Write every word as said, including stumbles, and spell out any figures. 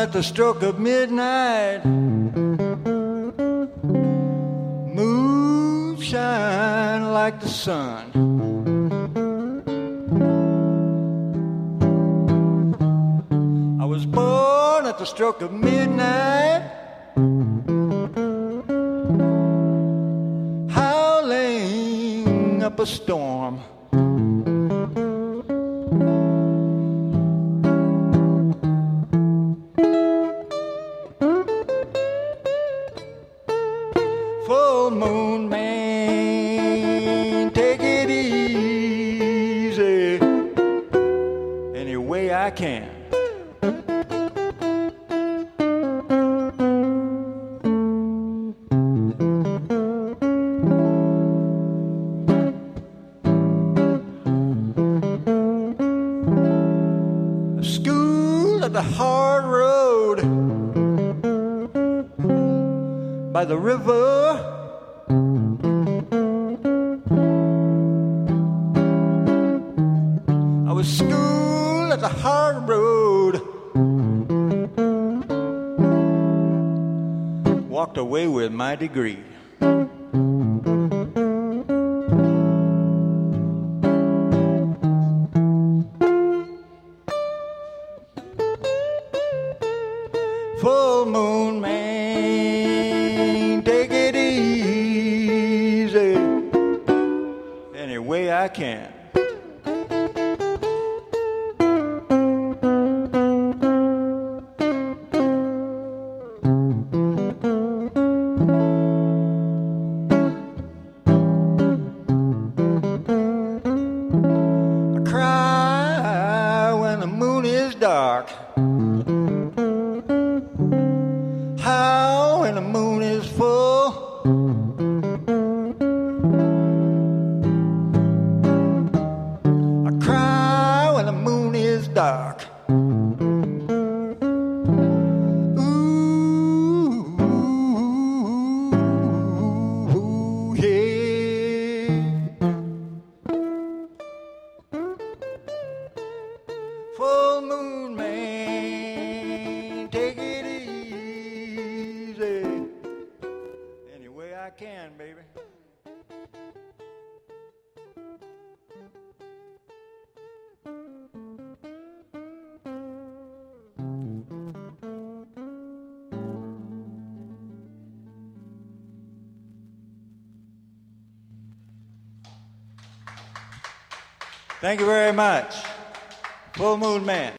at the stroke of midnight. Moon shine like the sun. I was born at the stroke of midnight, howling up a storm. Full moon man, take it easy any way I can. School at the hard road by the river. I was school at the hard road. Walked away with my degree. Full moon man, take it easy any way I can. I cry when the moon is dark. How when the moon is full. I cry when the moon is dark. Ooh, yeah. Full moon man, take it easy any way I can, baby. Thank you very much. Full Moon Man.